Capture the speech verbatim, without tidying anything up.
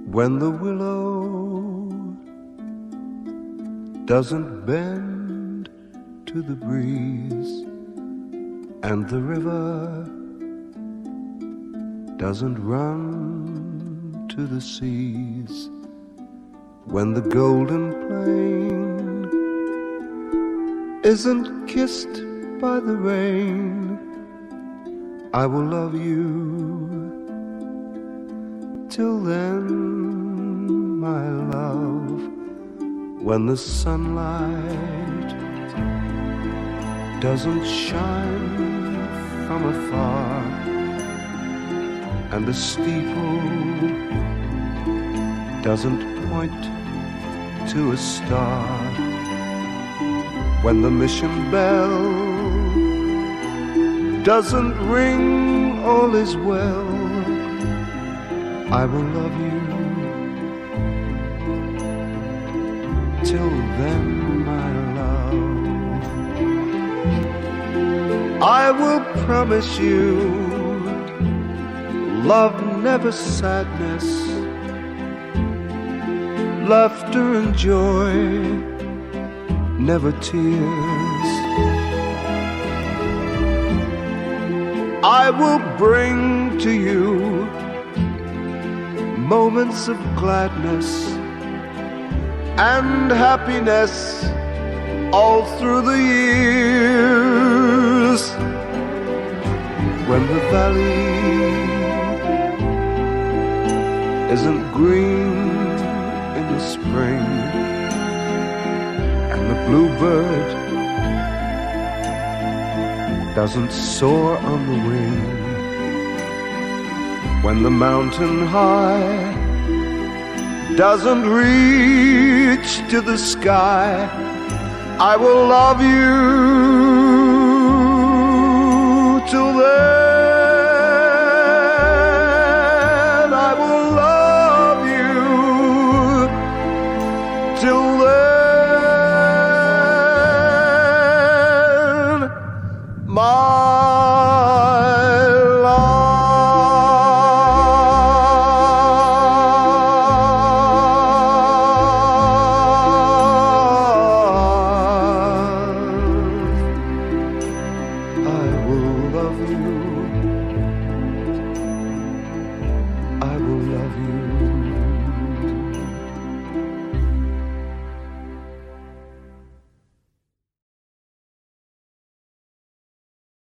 when the willow doesn't bend to the breeze, and the river doesn't run to the seas, when the golden plain isn't kissed by the rain, I will love you. Till then, my love, when the sunlight doesn't shine from afar, and the steeple doesn't point to a star, when the mission bell doesn't ring, all is well, I will love you. Till then, my love, I will promise you love, never sadness, laughter and joy, never tears. I will bring to you moments of gladness and happiness all through the years, when the valley isn't green in the spring, and the bluebird doesn't soar on the wing, when the mountain high doesn't reach to the sky, I will love you till then.